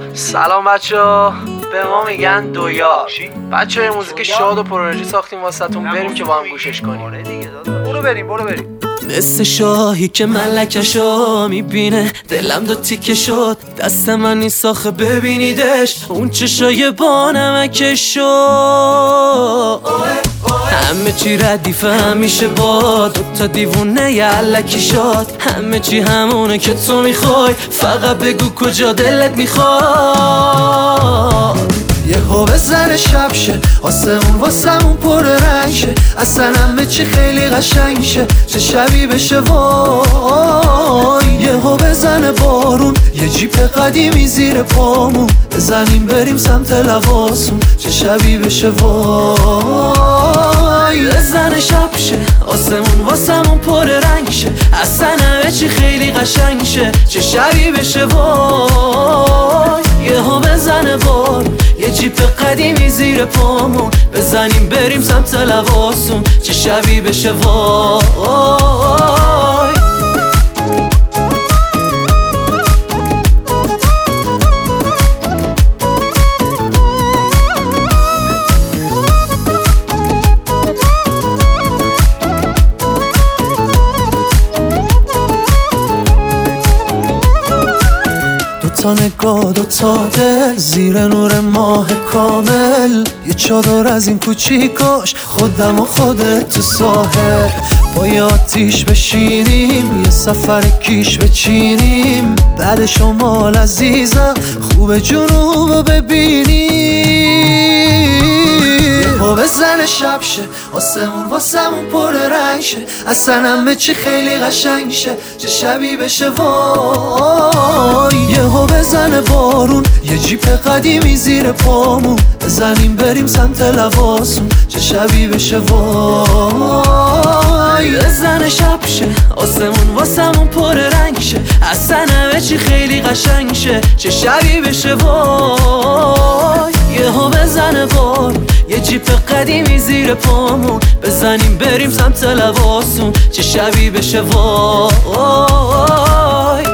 سلام بچه‌ها، به ما میگن دویار. بچه‌ها یه موزیک شاد و پرانرژی ساختیم واسهتون، بریم که با هم گوشش کنیم. برو بریم مثل شاهی که ملکشو میبینه دلم دو تیکه شد، دست من نیست آخه ببینیدش، اون چشای با نمکشو. همه چی ردیفه همیشه با دوتا دیوونه یه علکی شد، همه چی همونه که تو میخوای، فقط بگو کجا دلت میخواد. یهو بزنه شب شه، آسمون واسمون پر رنگ شه، اصلا همه چی خیلی قشنگ شه، چه شبی بشه وای. یهو بزنه بارون، یه جیپ قدیمی زیر پامون، بزنیم بریم سمت لواسون، چه شبی بشه وای. بزنه شب شه، آسمون واسمون پر رنگ شه، اصلا همه چی خیلی قشنگ شه، چه شبی بشه وای. یهو بزنه بارون، یه جیپ قدیمی زیر پامون، بزنیم بریم سمت لواسون، چه شبی بشه وای. دوتا نگاه دوتا دل زیر نور ماه کامل، یه چادر از این کوچیکاش خودم و خودت تو ساحل، با یه آتیش بشینیم یه سفر کیش بچینیم، بعد شمال عزیزم خوب جنوب ببینیم. یهو بزنه شب شه، آسمون واسمون پر رنگ شه، اصلا همه چی خیلی قشنگ شه، چه شبی بشه وای. یهو بزنه بارون، یه جیپ قدیمی زیر پامون، بزنیم بریم سمت لواسون، چه شبی بشه وای. بزنه شب شه، آسمون واسمون پر رنگ شه، اصلا همه چی خیلی قشنگ شه، چه شبی بشه وای. یهو بزنه بارون، یه جیپ قدیمی زیر پامون، بزنیم بریم سمت لواسون، چه شبی بشه وای.